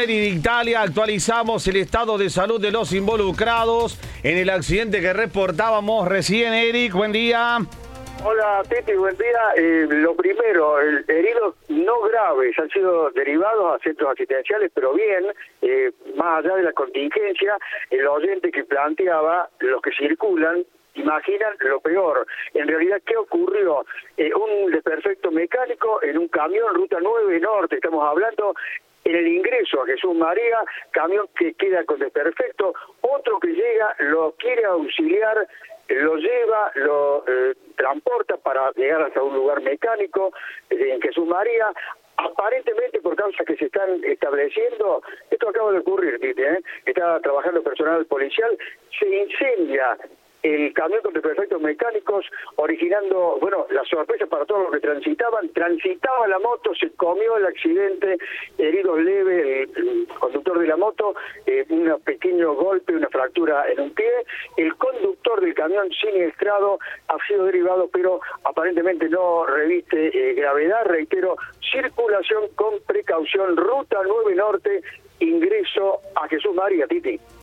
Eric Italia. Actualizamos el estado de salud de los involucrados en el accidente que reportábamos recién. Eric, buen día. Hola, Titi, buen día. Lo primero, heridos no graves han sido derivados a centros asistenciales, pero bien, más allá de la contingencia, el oyente que planteaba, los que circulan, imaginan lo peor. En realidad, ¿qué ocurrió? Un desperfecto mecánico en un camión, ruta 9 Norte, estamos hablando, en el ingreso a Jesús María, camión que queda con desperfecto, otro que llega, lo quiere auxiliar, lo lleva, lo transporta para llegar hasta un lugar mecánico en Jesús María. Aparentemente, por causas que se están estableciendo, esto acaba de ocurrir, Tite, está trabajando personal policial, se incendia el camión con desperfectos mecánicos, originando, bueno, la sorpresa para todos los que transitaba la moto, se comió el accidente, heridos leves, el conductor de la moto, un pequeño golpe, una fractura en un pie, el conductor del camión siniestrado ha sido derivado, pero aparentemente no reviste gravedad, reitero, circulación con precaución, ruta 9 Norte, ingreso a Jesús María, Titi.